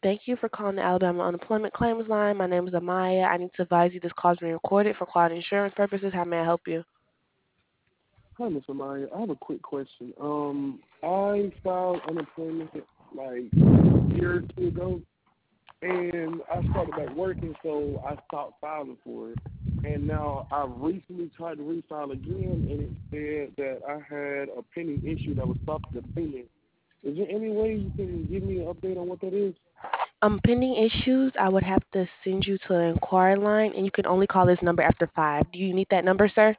Thank you for calling the Alabama Unemployment Claims Line. My name is Amaya. I need to advise you this call is being recorded for quality insurance purposes. How may I help you? Hi, Miss Amaya. I have a quick question. I filed unemployment like a year or two ago, and I started back working, so I stopped filing for it. And now I recently tried to refile again, and it said that I had a pending issue that was stopping the payment. Is there any way you can give me an update on what that is? Pending issues, I would have to send you to the inquiry line, and you can only call this number after 5. Do you need that number, sir?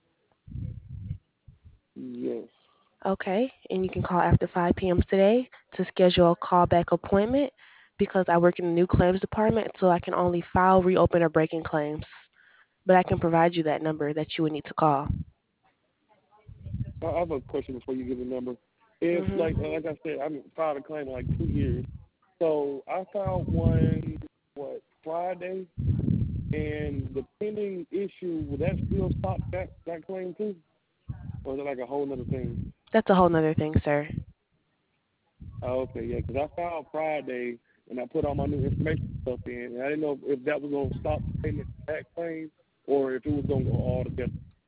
Yes. Okay, and you can call after 5 p.m. today to schedule a callback appointment because I work in the new claims department, so I can only file, reopen, or breaking claims. But I can provide you that number that you would need to call. I have a question before you give the number. If, hmm like I said, I haven't filed a claim in like 2 years. So I filed one, Friday? And the pending issue, will that still stop that claim too? Or is it like a whole other thing? That's a whole nother thing, sir. Oh, okay, yeah, because I filed Friday and I put all my new information stuff in. And I didn't know if that was going to stop the payment of that claim or if it was going to go all together.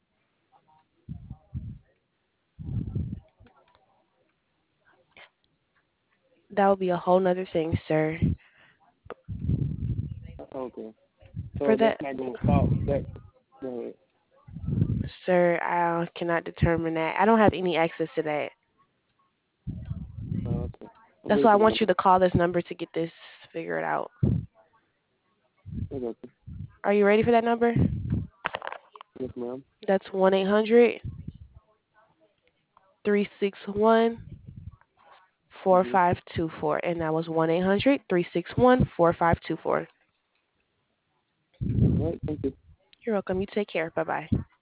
That would be a whole nother thing, sir. Okay. For So that's that, not going to stop that. Go ahead. sir, I cannot determine that. I don't have any access to that. Okay. I'm That's ready why I for the want you number. to call this number to get this figured out. I got you. Are you ready for that number? Yes, ma'am. That's 1-800 361 Mm-hmm. 4524. And that was 1-800 361 4524. All right, thank you. You're welcome. You take care. Bye bye.